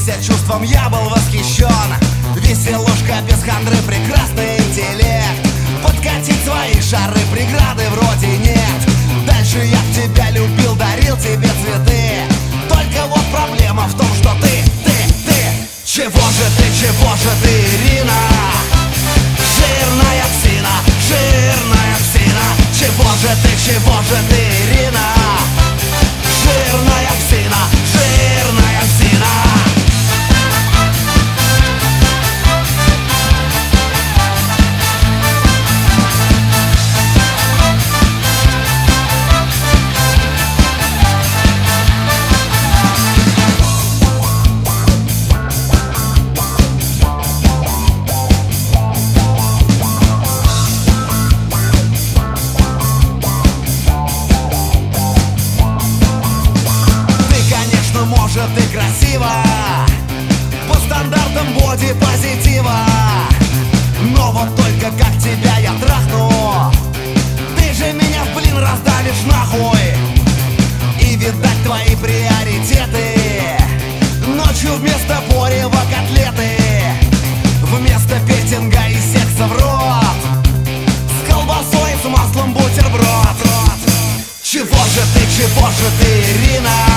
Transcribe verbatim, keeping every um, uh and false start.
Проникся чувством, я был восхищен. Веселушка без хандры, прекрасный интеллект. Подкатить свои шары, преграды вроде нет. Дальше я тебя любил, дарил тебе цветы. Только вот проблема в том, что ты, ты, ты чего же ты, чего же ты, Ирина? Жирная псина, жирная псина. Чего же ты, чего же ты, Ирина? Жирная псина, жирная псина. Может, ты красива по стандартам боди-позитива, но вот только как тебя я трахну, ты же меня, блин, раздавишь нахуй. И видать твои приоритеты ночью вместо порева котлеты, вместо петинга и секса в рот, с колбасой и с маслом бутерброд. Чего же ты, чего же ты, Ирина?